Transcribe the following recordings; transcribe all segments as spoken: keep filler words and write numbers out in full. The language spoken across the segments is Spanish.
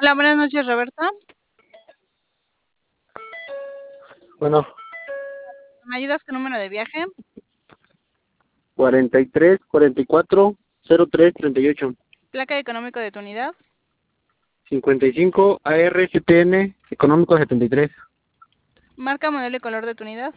Hola, buenas noches, Roberta. Bueno, ¿Me ayudas con número de viaje? cuarenta y tres, cuarenta y cuatro, cero tres, treinta y ocho, Placa económico de tu unidad. cincuenta y cinco, A R G T N, económico setenta y tres. Marca, modelo y color de tu unidad.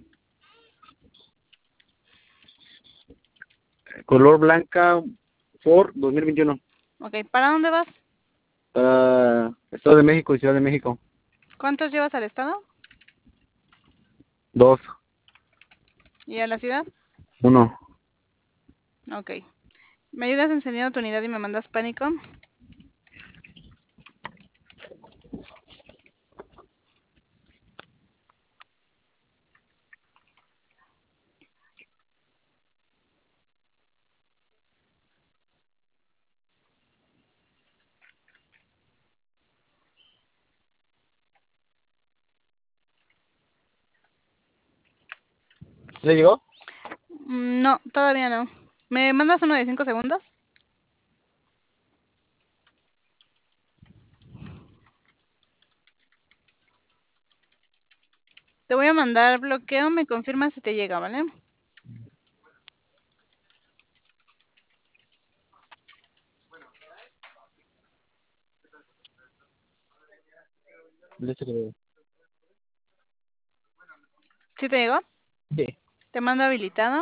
Color blanca, Ford dos mil veintiuno. Ok, ¿para dónde vas? Para Estado de México y Ciudad de México. ¿Cuántos llevas al estado? Dos, ¿Y a la ciudad? uno. Ok. ¿Me ayudas encendiendo tu unidad y me mandas pánico? ¿Le llegó? Mm, No, todavía no. ¿Me mandas uno de cinco segundos? Te voy a mandar bloqueo, me confirmas si te llega, ¿vale? Listo. ¿Sí te llegó? Sí. Te mando habilitado.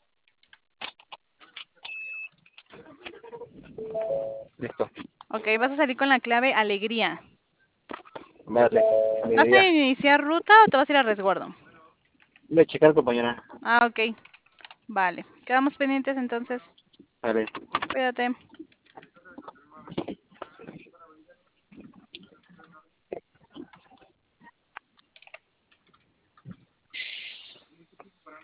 Listo. Ok, vas a salir con la clave alegría. Vale. ¿Vas a Alegría. iniciar ruta o te vas a ir a resguardo? Voy a checar, compañera. Ah, ok. Vale. Quedamos pendientes entonces. Vale. Cuídate.